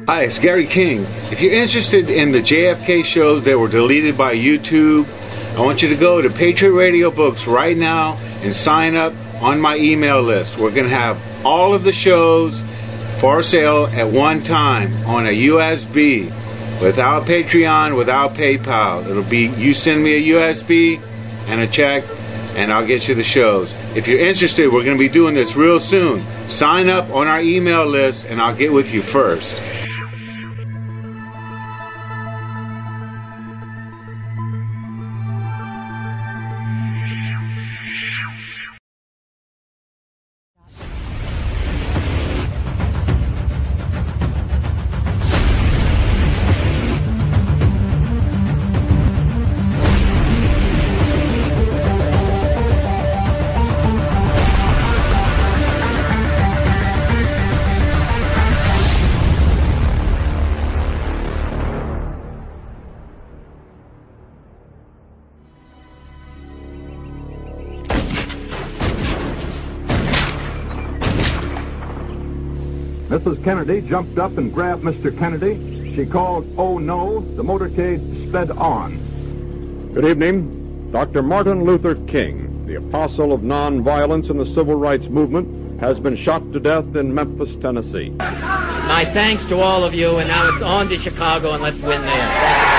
Hi, it's Gary King. If you're interested in the JFK shows that were deleted by YouTube, I want you to go to Patriot Radio Books right now and sign up on my email list. We're going to have all of the shows for sale at one time on a USB, without Patreon, without PayPal. It'll be, you send me a USB and a check, and I'll get you the shows. If you're interested, we're going to be doing this real soon. Sign up on our email list, and I'll get with you first. Mrs. Kennedy jumped up and grabbed Mr. Kennedy. She called, "Oh no!" The motorcade sped on. Good evening. Dr. Martin Luther King, the apostle of nonviolence in the civil rights movement, has been shot to death in Memphis, Tennessee. My thanks to all of you, and now it's on to Chicago, and let's win there.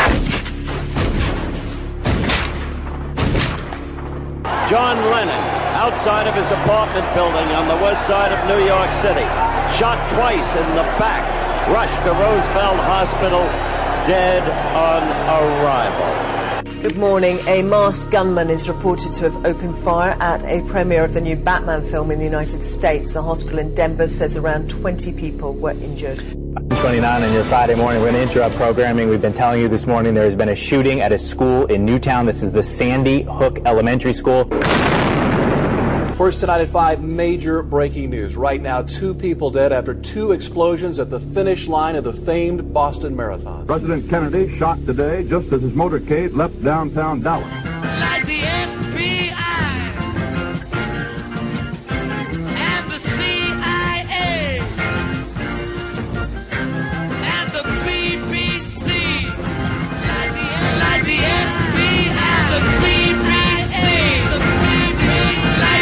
John Lennon, outside of his apartment building on the west side of New York City, shot twice in the back, rushed to Roosevelt Hospital, dead on arrival. Good morning. A masked gunman is reported to have opened fire at a premiere of the new Batman film in the United States. A hospital in Denver says around 20 people were injured. 29 on your Friday morning. We're going to interrupt programming. We've been telling you this morning there has been a shooting at a school in Newtown. This is the Sandy Hook Elementary School. First tonight at 5, major breaking news. Right now, 2 people dead after 2 explosions at the finish line of the famed Boston Marathon. President Kennedy shot today just as his motorcade left downtown Dallas. Like the FBI and the CIA and the BBC. Like the FBI, the BBC, the BBC, like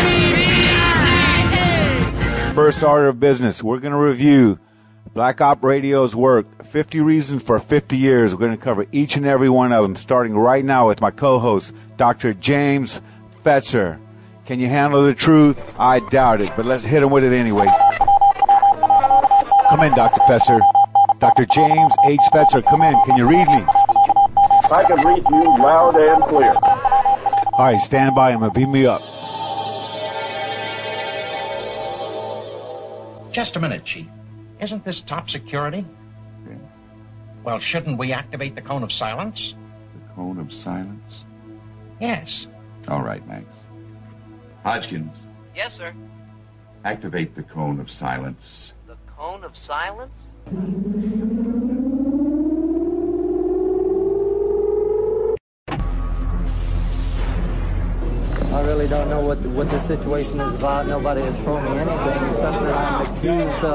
First order of business, we're going to review Black Op Radio's work, 50 Reasons for 50 Years. We're going to cover each and every one of them, starting right now with my co-host, Dr. James Fetzer. Can you handle the truth? I doubt it, but let's hit him with it anyway. Come in, Dr. Fetzer. Dr. James H. Fetzer, come in. Can you read me? I can read you loud and clear. All right, stand by. I'm going to beam me up. Just a minute, Chief. Isn't this top security? Yeah. Well, shouldn't we activate the cone of silence? The cone of silence? Yes. All right, Max. Hodgkins. Yes, sir. Activate the cone of silence. The cone of silence? I really don't know what the situation is about. Nobody has told me anything except that I'm accused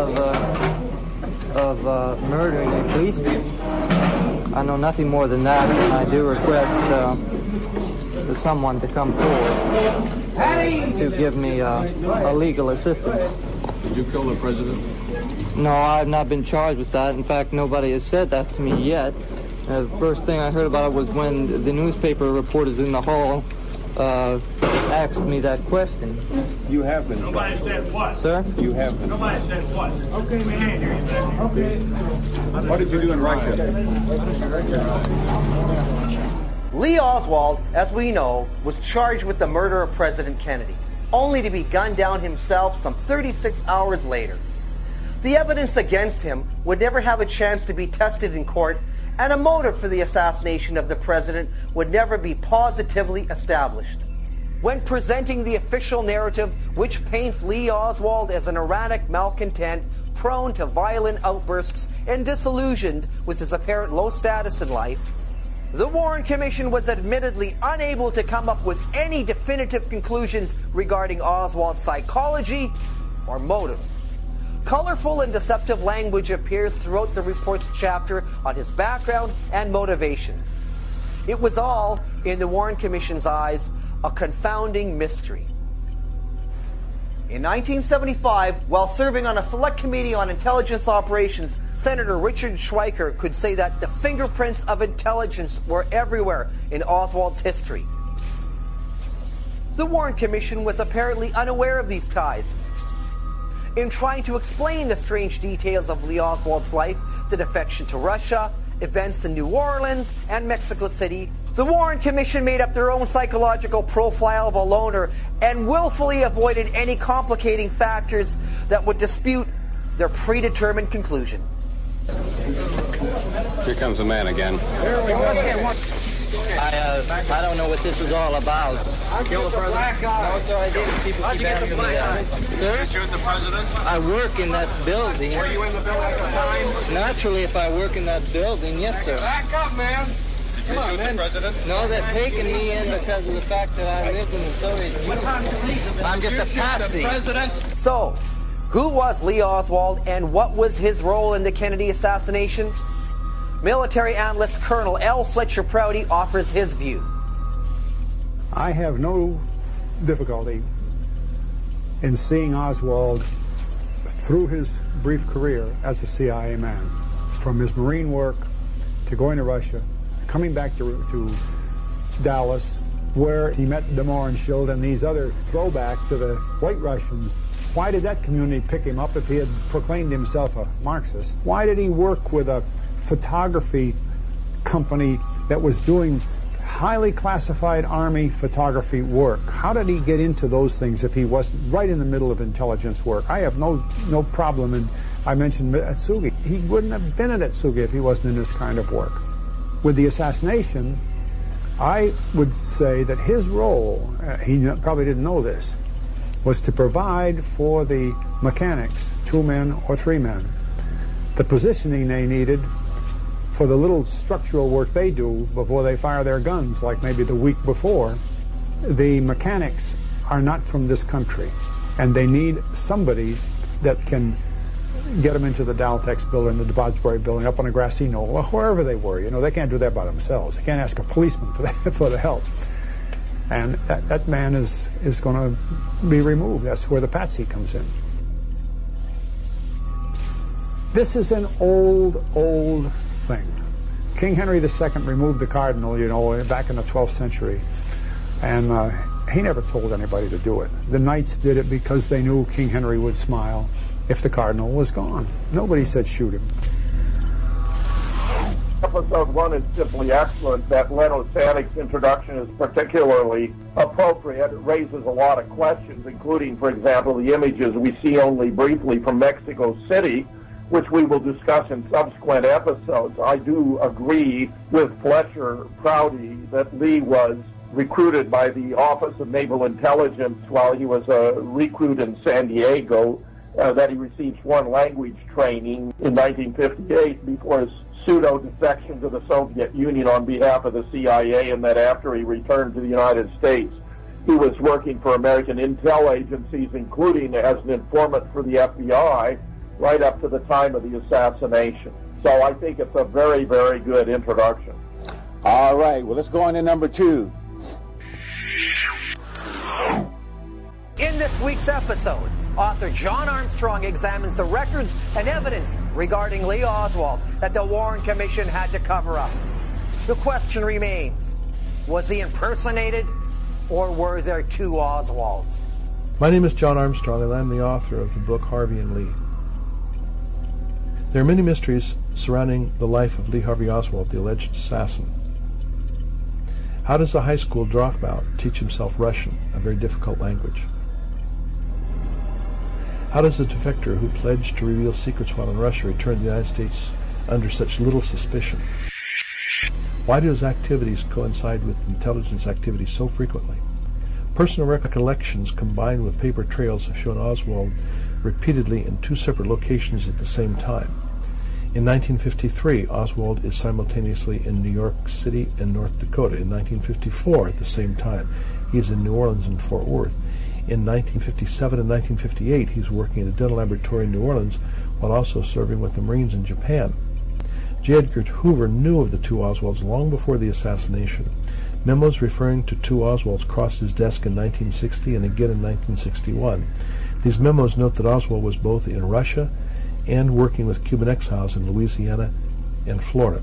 of murdering a policeman. I know nothing more than that, and I do request for someone to come forward to give me a legal assistance. Did you kill the president? No, I've not been charged with that. In fact, nobody has said that to me yet. The first thing I heard about it was when the newspaper reporters in the hall asked me that question. You have been. Nobody said what? Sir? You have been. Nobody said what? Okay, we can't hear you back. Okay. What did you do in Russia? Lee Oswald, as we know, was charged with the murder of President Kennedy, only to be gunned down himself some 36 hours later. The evidence against him would never have a chance to be tested in court, and a motive for the assassination of the president would never be positively established. When presenting the official narrative, which paints Lee Oswald as an erratic malcontent, prone to violent outbursts, and disillusioned with his apparent low status in life, the Warren Commission was admittedly unable to come up with any definitive conclusions regarding Oswald's psychology or motive. Colorful and deceptive language appears throughout the report's chapter on his background and motivation. It was all, in the Warren Commission's eyes, a confounding mystery. In 1975, while serving on a select committee on intelligence operations, Senator Richard Schweiker could say that the fingerprints of intelligence were everywhere in Oswald's history. The Warren Commission was apparently unaware of these ties. In trying to explain the strange details of Lee Oswald's life, the defection to Russia, events in New Orleans and Mexico City, the Warren Commission made up their own psychological profile of a loner and willfully avoided any complicating factors that would dispute their predetermined conclusion. Here comes the man again. I don't know what this is all about. Kill the president. No, sir, I didn't. People keep asking me that. Sir? You shoot the president? I work in that building. Were you in the building at the time? Naturally, if I work in that building, yes, sir. Back up, man. Did you shoot the president? No, they're taking me in because of the fact that I lived in the Soviet Union. I'm just a patsy. So, who was Lee Oswald and what was his role in the Kennedy assassination? Military analyst Colonel L. Fletcher Prouty offers his view. I have no difficulty in seeing Oswald through his brief career as a CIA man, from his Marine work to going to Russia, coming back to Dallas, where he met de Mohrenschildt and these other throwbacks to the White Russians. Why did that community pick him up if he had proclaimed himself a Marxist? Why did he work with a photography company that was doing highly classified Army photography work? How did he get into those things if he wasn't right in the middle of intelligence work? I have no problem, and I mentioned Atsugi. He wouldn't have been at Atsugi if he wasn't in this kind of work. With the assassination, I would say that his role, he probably didn't know this, was to provide for the mechanics, 2 men or 3 men, the positioning they needed for the little structural work they do before they fire their guns, like maybe the week before. The mechanics are not from this country, and they need somebody that can get them into the Daltex building, the depository building, up on a grassy knoll, or wherever they were. You know, they can't do that by themselves. They can't ask a policeman for the help. And that man is going to be removed. That's where the patsy comes in. This is an old thing. King Henry II removed the cardinal, you know, back in the 12th century. And he never told anybody to do it. The knights did it because they knew King Henry would smile if the cardinal was gone. Nobody said shoot him. Episode 1 is simply excellent. That Leno Sanik's introduction is particularly appropriate. It raises a lot of questions, including, for example, the images we see only briefly from Mexico City, which we will discuss in subsequent episodes. I do agree with Fletcher Prouty that Lee was recruited by the Office of Naval Intelligence while he was a recruit in San Diego, that he received foreign language training in 1958 before his pseudo-defection to the Soviet Union on behalf of the CIA, and that after he returned to the United States, he was working for American intel agencies, including as an informant for the FBI, right up to the time of the assassination. So I think it's a very, very good introduction. All right, well, let's go on to number 2. In this week's episode, author John Armstrong examines the records and evidence regarding Lee Oswald that the Warren Commission had to cover up. The question remains, was he impersonated, or were there 2 Oswalds? My name is John Armstrong, and I'm the author of the book Harvey and Lee. There are many mysteries surrounding the life of Lee Harvey Oswald, the alleged assassin. How does a high school dropout teach himself Russian, a very difficult language? How does a defector who pledged to reveal secrets while in Russia return to the United States under such little suspicion? Why do his activities coincide with intelligence activities so frequently? Personal recollections combined with paper trails have shown Oswald repeatedly in 2 separate locations at the same time. In 1953, Oswald is simultaneously in New York City and North Dakota. In 1954, at the same time, he is in New Orleans and Fort Worth. In 1957 and 1958, he's working at a dental laboratory in New Orleans while also serving with the Marines in Japan. J. Edgar Hoover knew of the two Oswalds long before the assassination. Memos referring to two Oswalds crossed his desk in 1960 and again in 1961. These memos note that Oswald was both in Russia and working with Cuban exiles in Louisiana and Florida.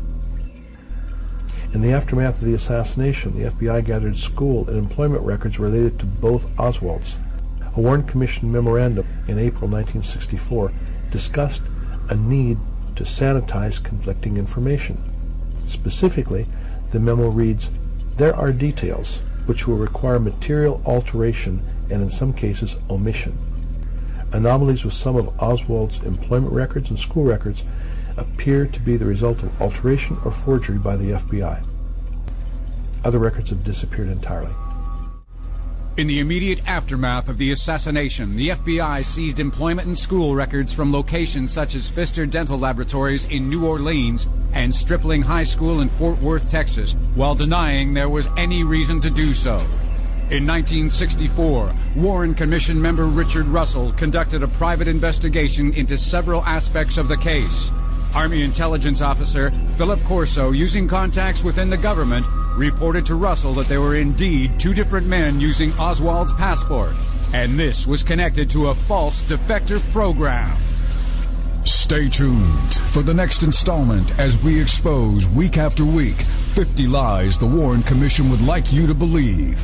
In the aftermath of the assassination, the FBI gathered school and employment records related to both Oswalds. A Warren Commission memorandum in April 1964 discussed a need to sanitize conflicting information. Specifically, the memo reads, "There are details which will require material alteration and in some cases omission. Anomalies with some of Oswald's employment records and school records appear to be the result of alteration or forgery by the FBI. Other records have disappeared entirely." In the immediate aftermath of the assassination, the FBI seized employment and school records from locations such as Pfister Dental Laboratories in New Orleans and Stripling High School in Fort Worth, Texas, while denying there was any reason to do so. In 1964, Warren Commission member Richard Russell conducted a private investigation into several aspects of the case. Army intelligence officer Philip Corso, using contacts within the government, reported to Russell that there were indeed two different men using Oswald's passport, and this was connected to a false defector program. Stay tuned for the next installment as we expose week after week 50 lies the Warren Commission would like you to believe.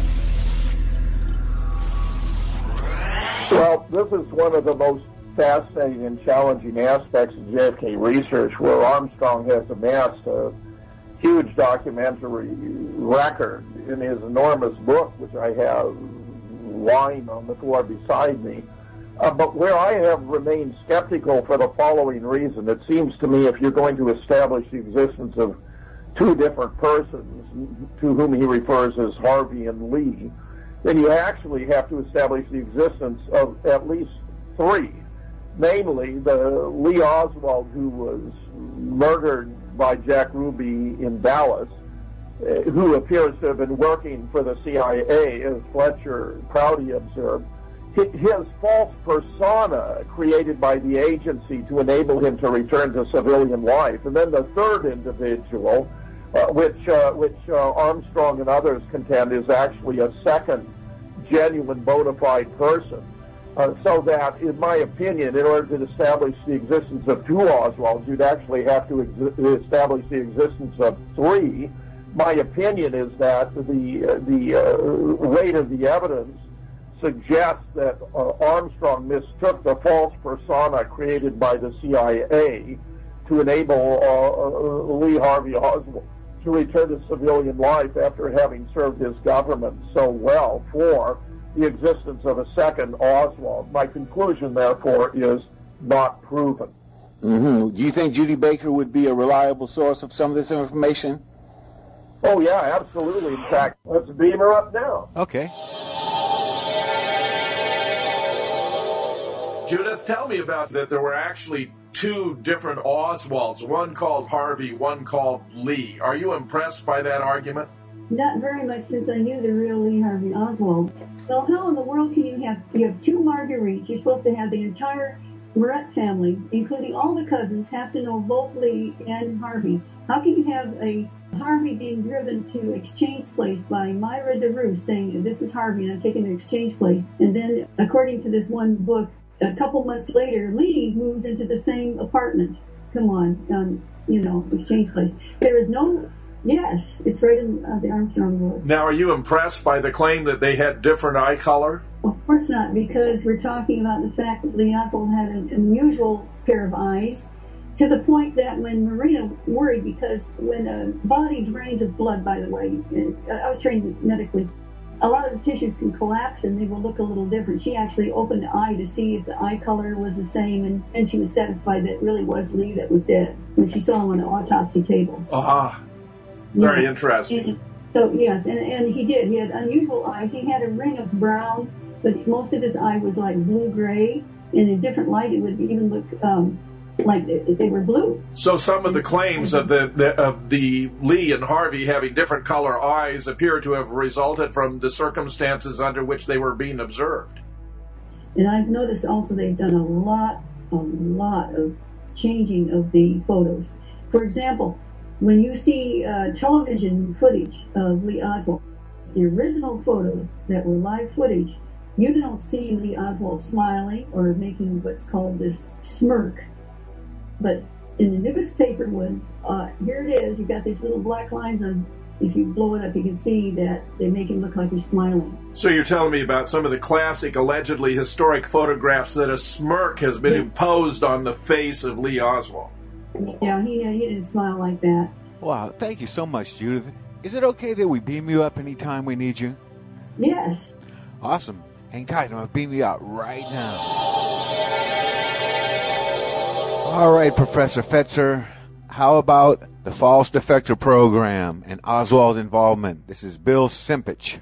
Well, this is one of the most fascinating and challenging aspects of JFK research, where Armstrong has amassed a huge documentary record in his enormous book, which I have lying on the floor beside me. But where I have remained skeptical for the following reason: it seems to me if you're going to establish the existence of two different persons, to whom he refers as Harvey and Lee, then you actually have to establish the existence of at least three. Namely, the Lee Oswald who was murdered by Jack Ruby in Dallas, who appears to have been working for the CIA, as Fletcher Prouty observed. His false persona created by the agency to enable him to return to civilian life. And then the third individual, which Armstrong and others contend is actually a second genuine bona fide person. So that, in my opinion, in order to establish the existence of two Oswalds, you'd actually have to establish the existence of three. My opinion is that the weight of the evidence suggests that Armstrong mistook the false persona created by the CIA to enable Lee Harvey Oswald to return to civilian life after having served his government so well for the existence of a second Oswald. My conclusion, therefore, is not proven. Do you think Judy Baker would be a reliable source of some of this information? Oh, yeah, absolutely. In fact, let's beam her up now. Okay. Judith, tell me about that there were actually two different Oswalds, one called Harvey, one called Lee. Are you impressed by that argument? Not very much, since I knew the real Lee Harvey Oswald. So how in the world can you have two Marguerites? You're supposed to have the entire Moret family, including all the cousins, have to know both Lee and Harvey. How can you have a Harvey being driven to Exchange Place by Myra DeRue saying, "This is Harvey and I'm taking to Exchange Place," and then, according to this one book, a couple months later, Lee moves into the same apartment. Come on, Exchange Place. There is no... Yes, it's right in the Armstrong book. Now, are you impressed by the claim that they had different eye color? Of course not, because we're talking about the fact that Lee Oswald had an unusual pair of eyes, to the point that when Marina worried, because when a body drains of blood, by the way, I was trained medically, a lot of the tissues can collapse and they will look a little different. She actually opened the eye to see if the eye color was the same, and then she was satisfied that it really was Lee that was dead when she saw him on the autopsy table. Very interesting. And, so, yes, and he did. He had unusual eyes. He had a ring of brown, but most of his eye was like blue-gray. In a different light, it would even look like they were blue. So some of the claims of the Lee and Harvey having different color eyes appear to have resulted from the circumstances under which they were being observed. And I've noticed also they've done a lot of changing of the photos. For example, when you see television footage of Lee Oswald, the original photos that were live footage, you don't see Lee Oswald smiling or making what's called this smirk. But in the newspaper ones, here it is, you've got these little black lines on. If you blow it up, you can see that they make him look like he's smiling. So you're telling me about some of the classic, allegedly historic photographs that a smirk has been imposed on the face of Lee Oswald. Yeah, he didn't smile like that. Wow, thank you so much, Judith. Is it okay that we beam you up anytime we need you? Yes. Awesome. Hang tight, I'm going to beam you out right now. All right, Professor Fetzer, how about the False Defector Program and Oswald's involvement? This is Bill Simpich.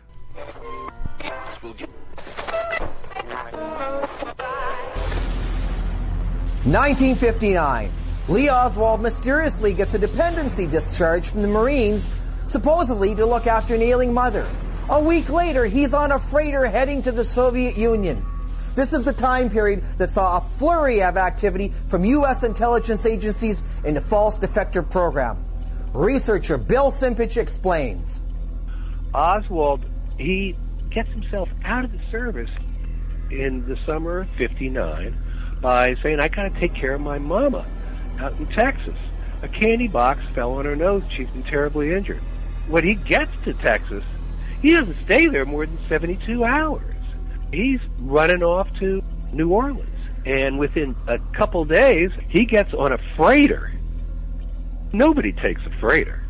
1959. Lee Oswald mysteriously gets a dependency discharge from the Marines, supposedly to look after an ailing mother. A week later, he's on a freighter heading to the Soviet Union. This is the time period that saw a flurry of activity from U.S. intelligence agencies in the False Defector Program. Researcher Bill Simpich explains. Oswald, he gets himself out of the service in the summer of '59 by saying, I got to take care of my mama out in Texas. A candy box fell on her nose. She's been terribly injured. When he gets to Texas, he doesn't stay there more than 72 hours. He's running off to New Orleans. And within a couple days, he gets on a freighter. Nobody takes a freighter.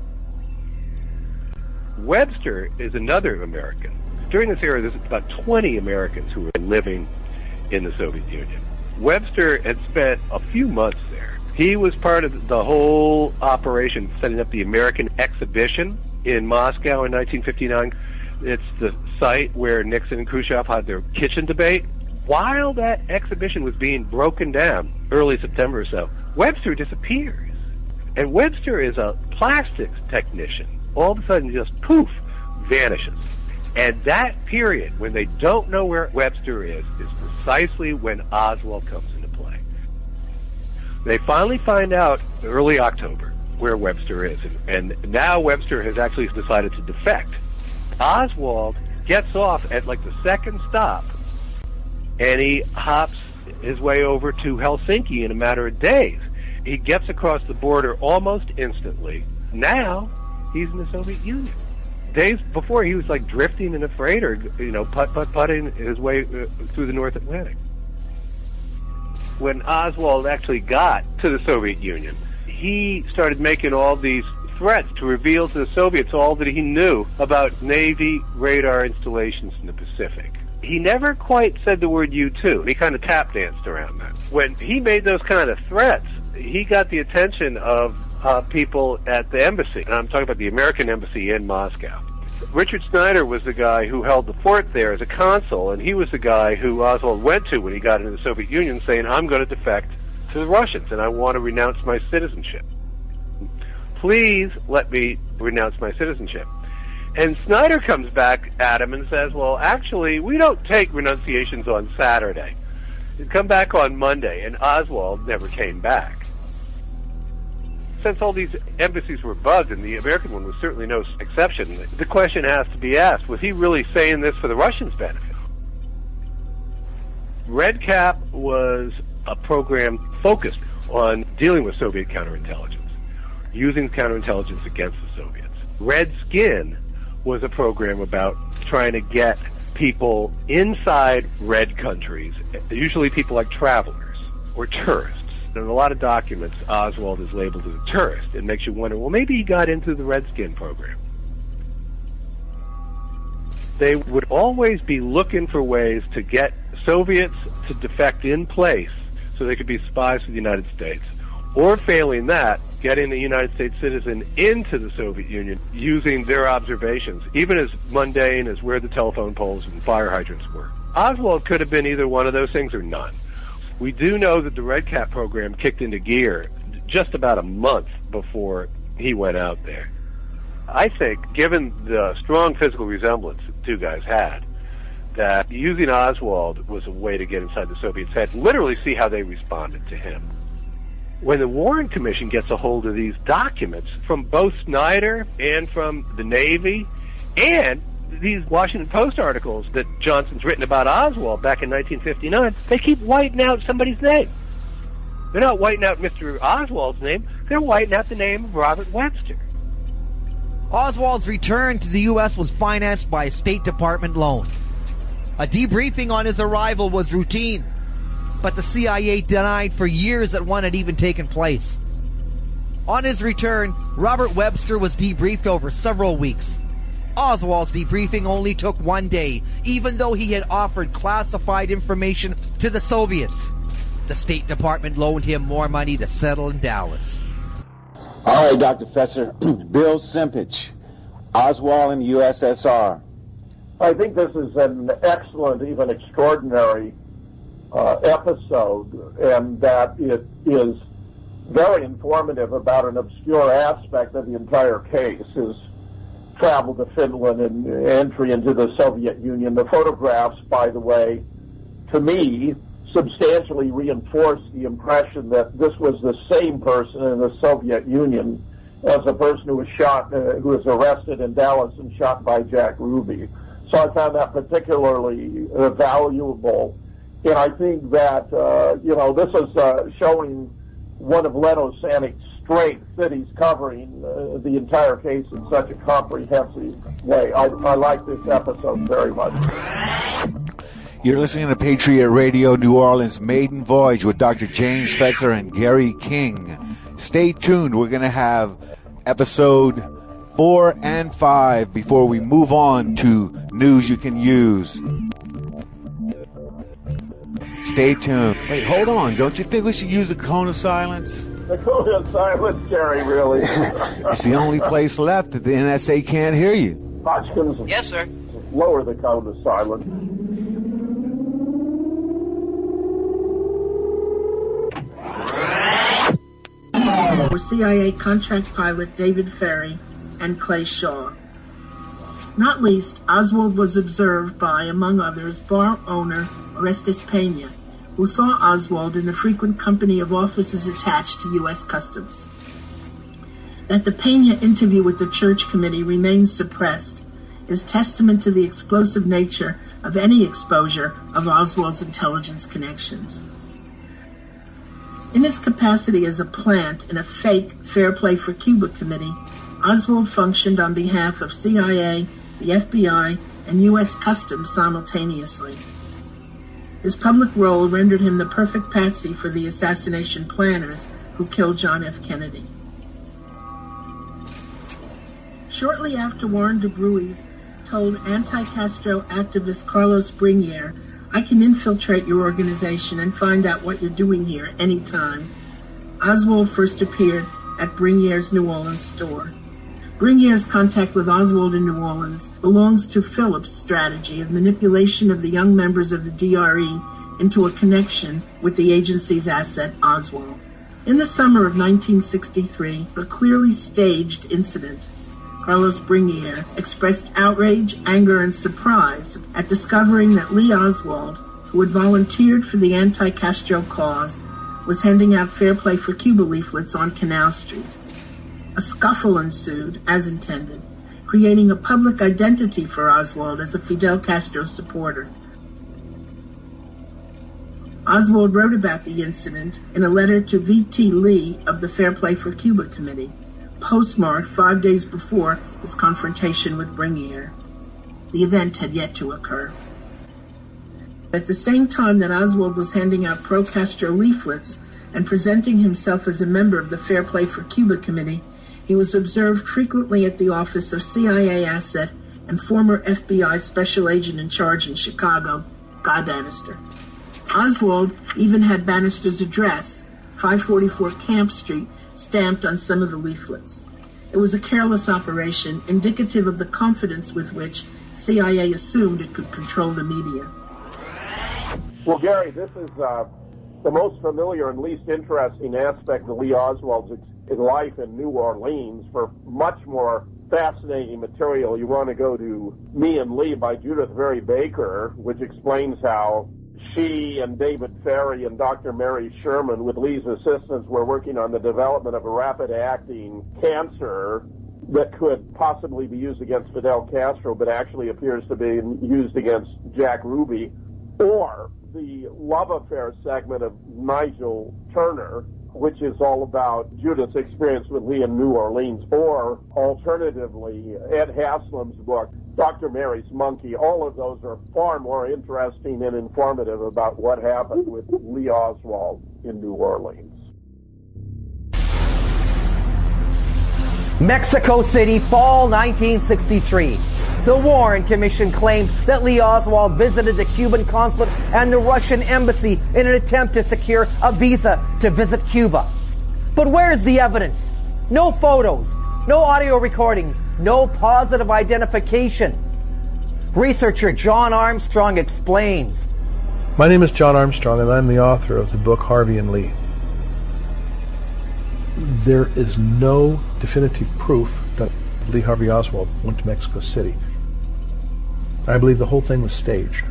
Webster is another American. During this era, there's about 20 Americans who were living in the Soviet Union. Webster had spent a few months there. He was part of the whole operation setting up the American Exhibition in Moscow in 1959. It's the site where Nixon and Khrushchev had their kitchen debate. While that exhibition was being broken down, early September or so, Webster disappears. And Webster is a plastics technician. All of a sudden, just poof, vanishes. And that period, when they don't know where Webster is precisely when Oswald comes into play. They finally find out early October where Webster is. And now Webster has actually decided to defect. Oswald gets off at like the second stop, and he hops his way over to Helsinki in a matter of days. He gets across the border almost instantly. Now he's in the Soviet Union. Days before, he was like drifting in a freighter, putting his way through the North Atlantic. When Oswald actually got to the Soviet Union, he started making all these threats to reveal to the Soviets all that he knew about Navy radar installations in the Pacific. He never quite said the word U-2. He kind of tap danced around that. When he made those kind of threats, he got the attention of people at the embassy, and I'm talking about the American embassy in Moscow. Richard Snyder was the guy who held the fort there as a consul, and he was the guy who Oswald went to when he got into the Soviet Union saying, I'm going to defect to the Russians, and I want to renounce my citizenship. Please let me renounce my citizenship. And Snyder comes back at him and says, well, actually, we don't take renunciations on Saturday. Come back on Monday, and Oswald never came back. Since all these embassies were bugged, and the American one was certainly no exception, the question has to be asked, was he really saying this for the Russians' benefit? Red Cap was a program focused on dealing with Soviet counterintelligence, using counterintelligence against the Soviets. Red Skin was a program about trying to get people inside red countries, usually people like travelers or tourists. In a lot of documents, Oswald is labeled as a tourist. It makes you wonder, well, maybe he got into the Red Skin program. They would always be looking for ways to get Soviets to defect in place so they could be spies for the United States. Or failing that, getting a United States citizen into the Soviet Union using their observations, even as mundane as where the telephone poles and fire hydrants were. Oswald could have been either one of those things or none. We do know that the Red Cap program kicked into gear just about a month before he went out there. I think, given the strong physical resemblance the two guys had, that using Oswald was a way to get inside the Soviets' head, literally see how they responded to him. When the Warren Commission gets a hold of these documents from both Snyder and from the Navy, and these Washington Post articles that Johnson's written about Oswald back in 1959, they keep whiting out somebody's name. They're not whiting out Mr. Oswald's name, they're whiting out the name of Robert Webster. Oswald's return to the U.S. was financed by a State Department loan. A debriefing on his arrival was routine, but the CIA denied for years that one had even taken place. On his return, Robert Webster was debriefed over several weeks. Oswald's debriefing only took 1 day, even though he had offered classified information to the Soviets. The State Department loaned him more money to settle in Dallas. All right, Dr. Fesser. Bill Simpich, Oswald and USSR. I think this is an excellent, even extraordinary episode, and that it is very informative about an obscure aspect of the entire case, his travel to Finland and entry into the Soviet Union. The photographs, by the way, to me, substantially reinforce the impression that this was the same person in the Soviet Union as the person who was shot, who was arrested in Dallas and shot by Jack Ruby. So I found that particularly valuable. And I think that, this is showing one of Leno Sanik's strengths, that he's covering the entire case in such a comprehensive way. I like this episode very much. You're listening to Patriot Radio New Orleans Maiden Voyage with Dr. James Fesser and Gary King. Stay tuned. We're going to have episode 4 and 5 before we move on to news you can use. Stay tuned. Wait, hold on. Don't you think we should use the cone of silence? The cone of silence, Gary, really. It's the only place left that the NSA can't hear you. Hodgkins. Yes, sir. Lower the cone of silence. Were CIA contract pilot David Ferry and Clay Shaw. Not least, Oswald was observed by, among others, bar owner Orestes Pena, who saw Oswald in the frequent company of officers attached to U.S. Customs. That the Pena interview with the Church Committee remains suppressed is testament to the explosive nature of any exposure of Oswald's intelligence connections. In his capacity as a plant in a fake Fair Play for Cuba committee, Oswald functioned on behalf of CIA, the FBI, and U.S. Customs simultaneously. His public role rendered him the perfect patsy for the assassination planners who killed John F. Kennedy. Shortly after Warren DeBruys told anti-Castro activist Carlos Bringuier, "I can infiltrate your organization and find out what you're doing here anytime," Oswald first appeared at Bringuier's New Orleans store. Bringuier's contact with Oswald in New Orleans belongs to Phillips' strategy of manipulation of the young members of the DRE into a connection with the agency's asset, Oswald. In the summer of 1963, a clearly staged incident, Carlos Bringuier expressed outrage, anger, and surprise at discovering that Lee Oswald, who had volunteered for the anti-Castro cause, was handing out Fair Play for Cuba leaflets on Canal Street. A scuffle ensued, as intended, creating a public identity for Oswald as a Fidel Castro supporter. Oswald wrote about the incident in a letter to V.T. Lee of the Fair Play for Cuba Committee, postmarked 5 days before his confrontation with Bringuier. The event had yet to occur. At the same time that Oswald was handing out pro-Castro leaflets and presenting himself as a member of the Fair Play for Cuba Committee, he was observed frequently at the office of CIA asset and former FBI special agent in charge in Chicago, Guy Bannister. Oswald even had Bannister's address, 544 Camp Street, stamped on some of the leaflets. It was a careless operation, indicative of the confidence with which CIA assumed it could control the media. Well, Gary, this is The most familiar and least interesting aspect of Lee Oswald's life in New Orleans. For much more fascinating material, you want to go to Me and Lee by Judith Very Baker, which explains how she and David Ferry and Dr. Mary Sherman, with Lee's assistance, were working on the development of a rapid-acting cancer that could possibly be used against Fidel Castro, but actually appears to be used against Jack Ruby, or the love affair segment of Nigel Turner, which is all about Judith's experience with Lee in New Orleans, or alternatively, Ed Haslam's book, Dr. Mary's Monkey. All of those are far more interesting and informative about what happened with Lee Oswald in New Orleans. Mexico City, fall 1963. The Warren Commission claimed that Lee Oswald visited the Cuban consulate and the Russian embassy in an attempt to secure a visa to visit Cuba. But where's the evidence? No photos, no audio recordings, no positive identification. Researcher John Armstrong explains. My name is John Armstrong, and I'm the author of the book Harvey and Lee. There is no definitive proof that Lee Harvey Oswald went to Mexico City. I believe the whole thing was staged.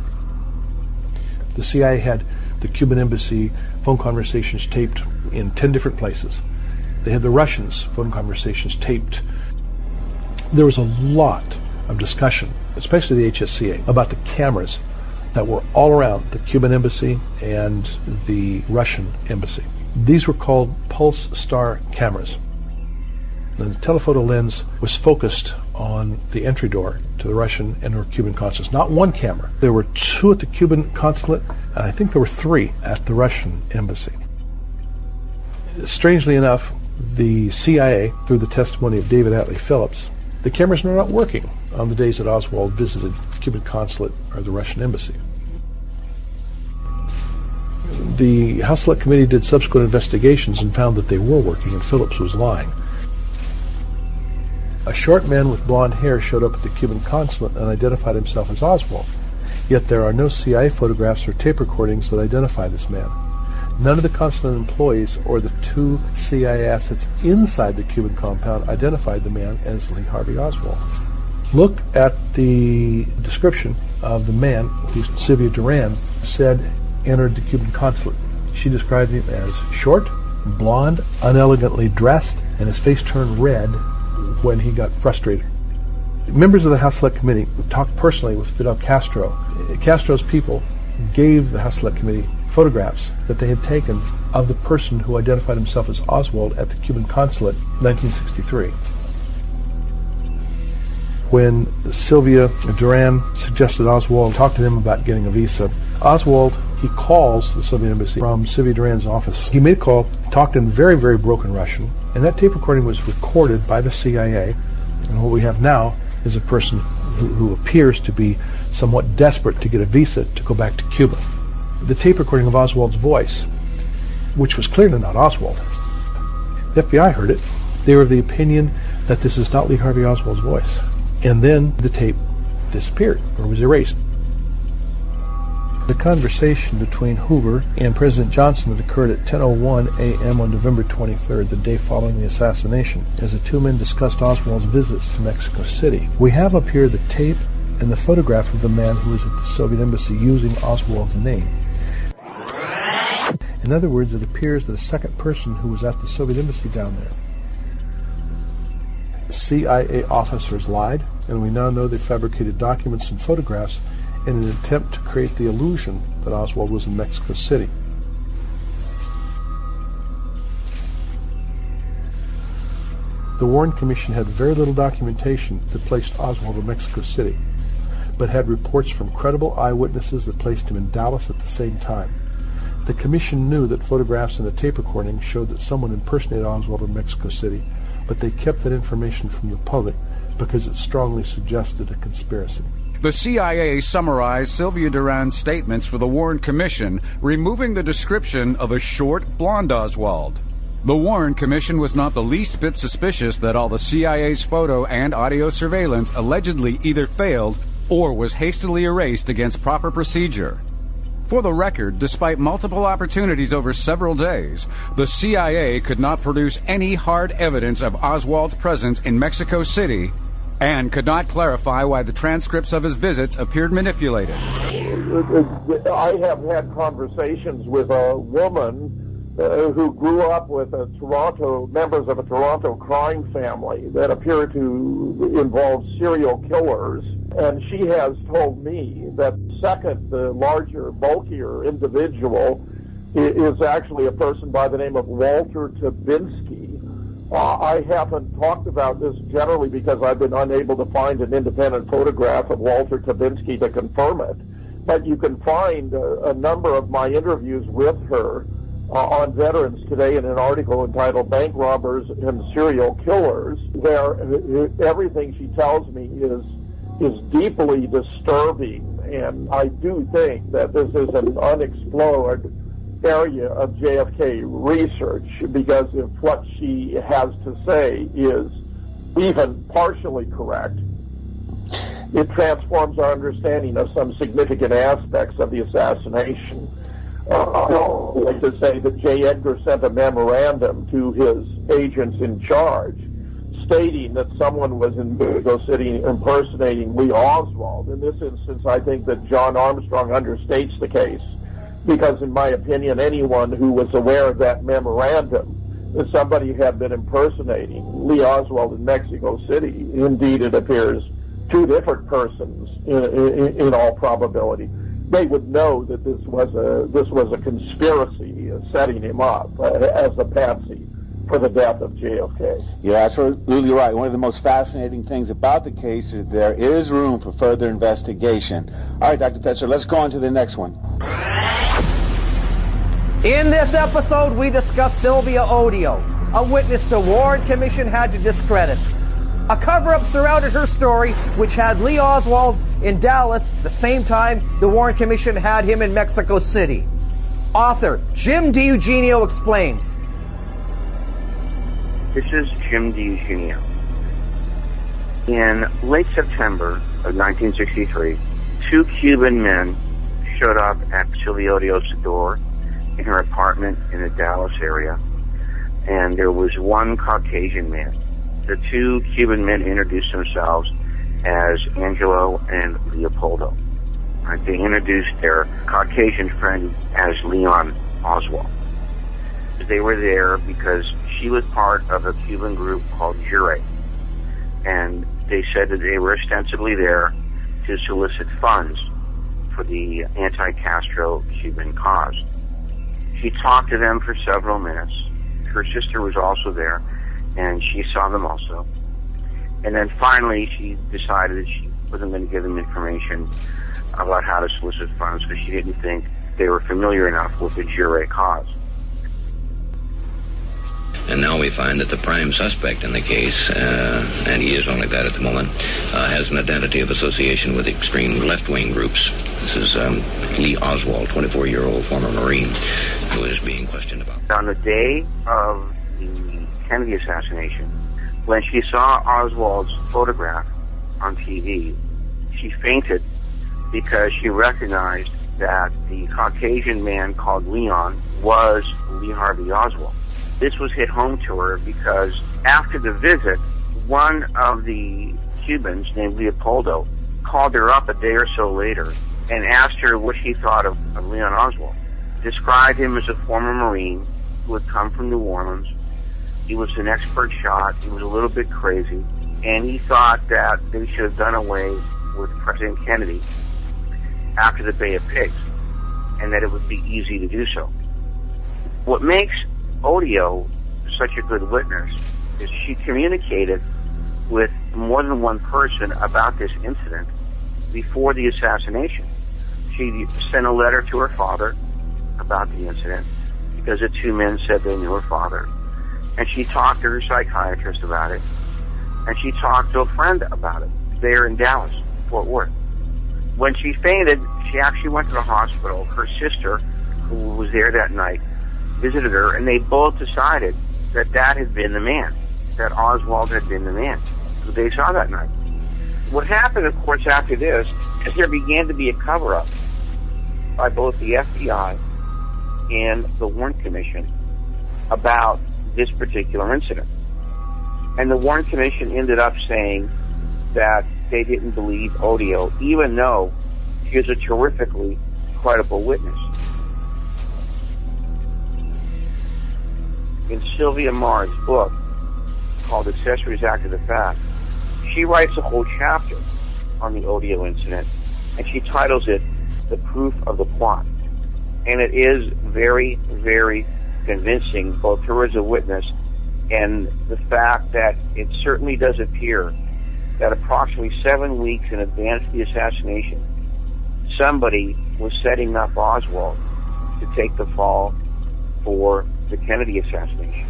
The CIA had the Cuban embassy phone conversations taped in 10 different places. They had the Russians' phone conversations taped. There was a lot of discussion, especially the HSCA, about the cameras that were all around the Cuban embassy and the Russian embassy. These were called pulse star cameras. And the telephoto lens was focused on the entry door to the Russian and or Cuban consulates. Not one camera. There were 2 at the Cuban consulate, and I think there were 3 at the Russian embassy. Strangely enough, the CIA, through the testimony of David Atlee Phillips, the cameras were not working on the days that Oswald visited the Cuban consulate or the Russian embassy. The House Select Committee did subsequent investigations and found that they were working, and Phillips was lying. A short man with blonde hair showed up at the Cuban consulate and identified himself as Oswald. Yet there are no CIA photographs or tape recordings that identify this man. None of the consulate employees or the 2 CIA assets inside the Cuban compound identified the man as Lee Harvey Oswald. Look at the description of the man who Sylvia Duran said entered the Cuban consulate. She described him as short, blonde, unelegantly dressed, and his face turned red when he got frustrated. Members of the House Select Committee talked personally with Fidel Castro. Castro's people gave the House Select Committee photographs that they had taken of the person who identified himself as Oswald at the Cuban consulate in 1963. When Sylvia Duran suggested Oswald talk to him about getting a visa, Oswald, he calls the Soviet embassy from Sylvia Duran's office. He made a call, talked in very, very broken Russian, and that tape recording was recorded by the CIA. And what we have now is a person who appears to be somewhat desperate to get a visa to go back to Cuba. The tape recording of Oswald's voice, which was clearly not Oswald. The FBI heard it. They were of the opinion that this is not Lee Harvey Oswald's voice. And then the tape disappeared or was erased. The conversation between Hoover and President Johnson had occurred at 10:01 a.m. on November 23rd, the day following the assassination, as the 2 men discussed Oswald's visits to Mexico City. We have up here the tape and the photograph of the man who was at the Soviet embassy using Oswald's name. In other words, it appears that a second person who was at the Soviet embassy down there. CIA officers lied, and we now know they fabricated documents and photographs in an attempt to create the illusion that Oswald was in Mexico City. The Warren Commission had very little documentation that placed Oswald in Mexico City, but had reports from credible eyewitnesses that placed him in Dallas at the same time. The Commission knew that photographs and a tape recording showed that someone impersonated Oswald in Mexico City, but they kept that information from the public because it strongly suggested a conspiracy. The CIA summarized Sylvia Duran's statements for the Warren Commission, removing the description of a short, blonde Oswald. The Warren Commission was not the least bit suspicious that all the CIA's photo and audio surveillance allegedly either failed or was hastily erased against proper procedure. For the record, despite multiple opportunities over several days, the CIA could not produce any hard evidence of Oswald's presence in Mexico City and could not clarify why the transcripts of his visits appeared manipulated. I have had conversations with a woman who grew up with members of a Toronto crime family that appear to involve serial killers. And she has told me that second, the larger, bulkier individual is actually a person by the name of Walter Tabinski. I haven't talked about this generally because I've been unable to find an independent photograph of Walter Tabinski to confirm it. But you can find a number of my interviews with her on Veterans Today in an article entitled Bank Robbers and Serial Killers, where everything she tells me is deeply disturbing. And I do think that this is an unexplored area of JFK research, because if what she has to say is even partially correct, it transforms our understanding of some significant aspects of the assassination. I like to say that J. Edgar sent a memorandum to his agents in charge stating that someone was in Mexico City impersonating Lee Oswald. In this instance, I think that John Armstrong understates the case, because in my opinion, anyone who was aware of that memorandum, that somebody had been impersonating Lee Oswald in Mexico City. Indeed, it appears two different persons in all probability. They would know that this was a conspiracy setting him up as a patsy for the death of JFK. You're absolutely right. One of the most fascinating things about the case is there is room for further investigation. All right, Dr. Fetzer, let's go on to the next one. In this episode, we discuss Sylvia Odio, a witness the Warren Commission had to discredit. A cover-up surrounded her story, which had Lee Oswald in Dallas the same time the Warren Commission had him in Mexico City. Author Jim DiEugenio explains. This is Jim DiEugenio. In late September of 1963, two Cuban men showed up at Sylvia Odio's door in her apartment in the Dallas area, and there was one Caucasian man. The two Cuban men introduced themselves as Angelo and Leopoldo. Right? They introduced their Caucasian friend as Leon Oswald. They were there because she was part of a Cuban group called Jure, and they said that they were ostensibly there to solicit funds for the anti-Castro Cuban cause. She talked to them for several minutes. Her sister was also there, and she saw them also. And then finally she decided that she wasn't going to give them information about how to solicit funds because she didn't think they were familiar enough with the Jure cause. And now we find that the prime suspect in the case, and he is only that at the moment, has an identity of association with extreme left-wing groups. This is Lee Oswald, 24-year-old former Marine, who is being questioned about. On the day of the Kennedy assassination, when she saw Oswald's photograph on TV, she fainted because she recognized that the Caucasian man called Leon was Lee Harvey Oswald. This was hit home to her because after the visit, one of the Cubans named Leopoldo called her up a day or so later and asked her what she thought of Leon Oswald. Described him as a former Marine who had come from New Orleans. He was an expert shot. He was a little bit crazy. And he thought that they should have done away with President Kennedy after the Bay of Pigs, and that it would be easy to do so. What makes Odio such a good witness is she communicated with more than one person about this incident before the assassination. She sent a letter to her father about the incident because the two men said they knew her father. And she talked to her psychiatrist about it. And she talked to a friend about it there in Dallas, Fort Worth. When she fainted, she actually went to the hospital. Her sister, who was there that night, visited her, and they both decided that that had been the man, that Oswald had been the man who they saw that night. What happened, of course, after this is there began to be a cover-up. by both the FBI and the Warren Commission about this particular incident. And the Warren Commission ended up saying that they didn't believe Odio, even though he is a terrifically credible witness. In Sylvia Marr's book called Accessories After the Fact, she writes a whole chapter on the Odio incident, and she titles it The Proof of the Plot. And it is very, very convincing, both her as a witness and the fact that it certainly does appear that approximately 7 weeks in advance of the assassination, somebody was setting up Oswald to take the fall for the Kennedy assassination.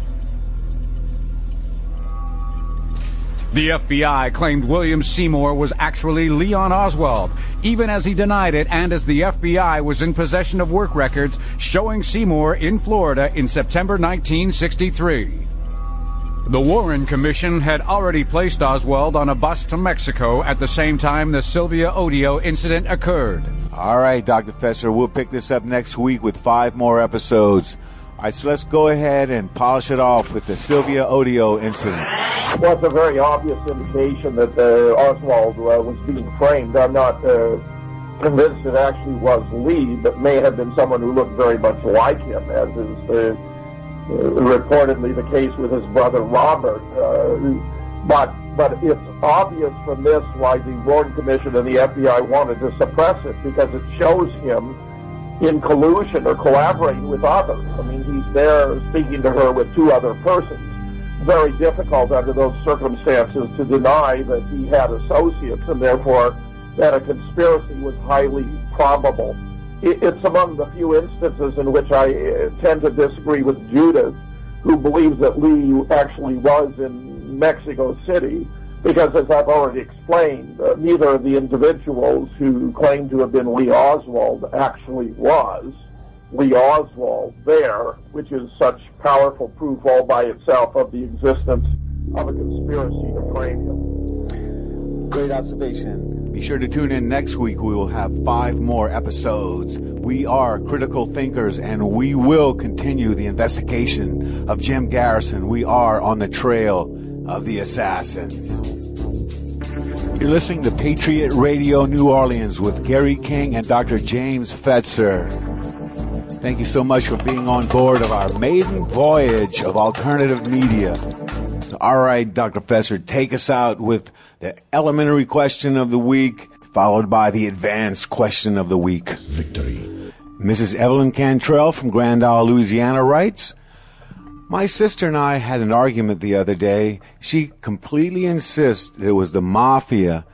The FBI claimed William Seymour was actually Leon Oswald, even as he denied it and as the FBI was in possession of work records showing Seymour in Florida in September 1963. The Warren Commission had already placed Oswald on a bus to Mexico at the same time the Sylvia Odio incident occurred. All right, Dr. Fesser, we'll pick this up next week with 5 more episodes. All right, so let's go ahead and polish it off with the Sylvia Odio incident. Well, it's a very obvious indication that Oswald was being framed. I'm not convinced it actually was Lee, but may have been someone who looked very much like him, as is reportedly the case with his brother Robert. But it's obvious from this why the Warren Commission and the FBI wanted to suppress it, because it shows him in collusion or collaborating with others. I mean, he's there speaking to her with 2 other persons. Very difficult under those circumstances to deny that he had associates, and therefore that a conspiracy was highly probable. It's among the few instances in which I tend to disagree with Judith, who believes that Lee actually was in Mexico City, because, as I've already explained, neither of the individuals who claim to have been Lee Oswald actually was Lee Oswald there, which is such powerful proof all by itself of the existence of a conspiracy to frame him. Great observation. Be sure to tune in next week. We will have 5 more episodes. We are critical thinkers, and we will continue the investigation of Jim Garrison. We are on the trail of the assassins. You're listening to Patriot Radio New Orleans with Gary King and Dr. James Fetzer. Thank you so much for being on board of our maiden voyage of alternative media. So, all right, Dr. Fetzer, take us out with the elementary question of the week, followed by the advanced question of the week. Victory. Mrs. Evelyn Cantrell from Grand Isle, Louisiana writes, my sister and I had an argument the other day. She completely insists that it was the mafia.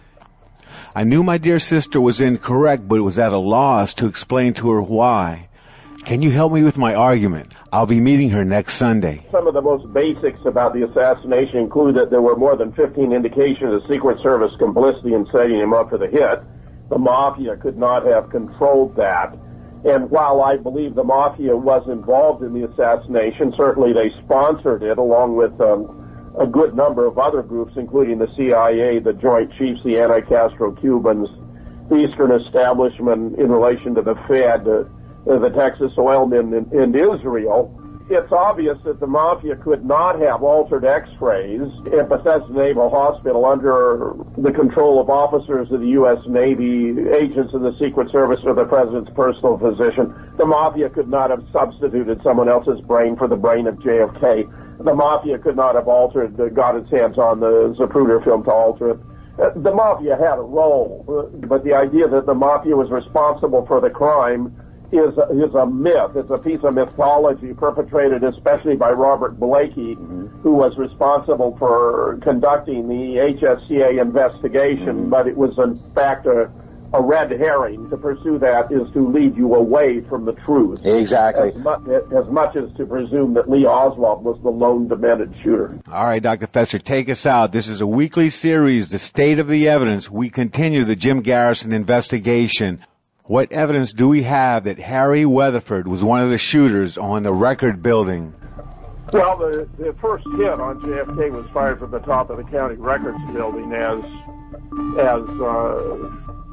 I knew my dear sister was incorrect, but was at a loss to explain to her why. Can you help me with my argument? I'll be meeting her next Sunday. Some of the most basics about the assassination include that there were more than 15 indications of Secret Service complicity in setting him up for the hit. The mafia could not have controlled that. And while I believe the mafia was involved in the assassination, certainly they sponsored it along with a good number of other groups, including the CIA, the Joint Chiefs, the anti-Castro Cubans, the Eastern Establishment in relation to the Fed, the Texas oil men in Israel. It's obvious that the mafia could not have altered X-rays at Bethesda Naval Hospital under the control of officers of the U.S. Navy, agents of the Secret Service, or the President's personal physician. The mafia could not have substituted someone else's brain for the brain of JFK. The mafia could not have got its hands on the Zapruder film to alter it. The mafia had a role, but the idea that the mafia was responsible for the crime is a myth. It's a piece of mythology perpetrated especially by Robert Blakey, who was responsible for conducting the HSCA investigation, but it was in fact a red herring. To pursue that is to lead you away from the truth. Exactly. As much as to presume that Lee Oswald was the lone demented shooter. All right, Dr. Fetzer, take us out. This is a weekly series, The State of the Evidence. We continue the Jim Garrison investigation. What evidence do we have that Harry Weatherford was one of the shooters on the record building? Well, the first hit on JFK was fired from the top of the county records building as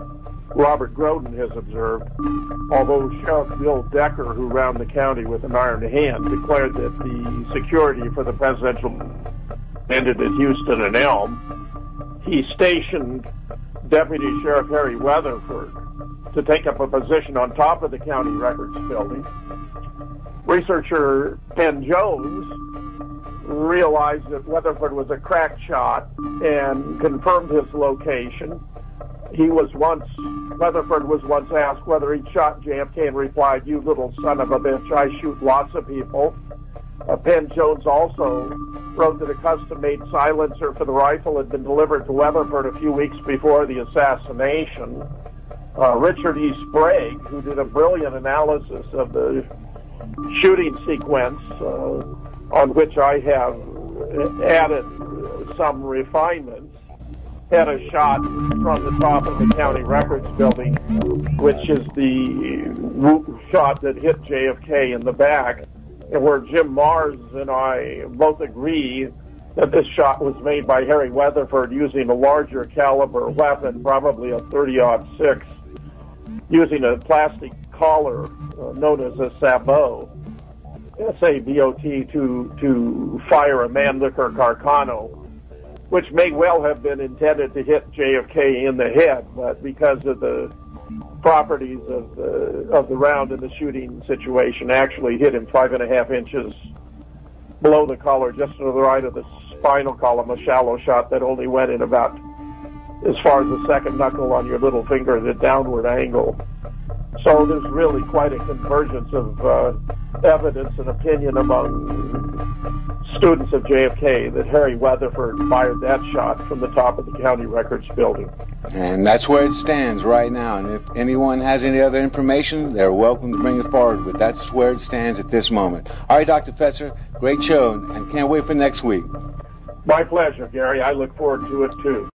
Robert Groden has observed, although Sheriff Bill Decker, who ran the county with an iron hand, declared that the security for the presidential ended at Houston and Elm, he stationed Deputy Sheriff Harry Weatherford to take up a position on top of the county records building. Researcher Penn Jones realized that Weatherford was a crack shot and confirmed his location. Weatherford was once asked whether he'd shot JFK and replied, "You little son of a bitch, I shoot lots of people." Penn Jones also wrote that a custom-made silencer for the rifle had been delivered to Weatherford a few weeks before the assassination. Richard E. Sprague, who did a brilliant analysis of the shooting sequence, on which I have added some refinements, had a shot from the top of the county records building, which is the shot that hit JFK in the back, and where Jim Mars and I both agree that this shot was made by Harry Weatherford using a larger caliber weapon, probably a 30-06, using a plastic collar known as a sabot, S-A-B-O-T, to fire a Mannlicher Carcano, which may well have been intended to hit JFK in the head, but because of the properties of the round in the shooting situation, actually hit him 5.5 inches below the collar, just to the right of the spinal column, a shallow shot that only went in about as far as the second knuckle on your little finger at a downward angle. So there's really quite a convergence of evidence and opinion among students of JFK that Harry Weatherford fired that shot from the top of the county records building. And that's where it stands right now. And if anyone has any other information, they're welcome to bring it forward. But that's where it stands at this moment. All right, Dr. Fetzer, great show, and can't wait for next week. My pleasure, Gary. I look forward to it, too.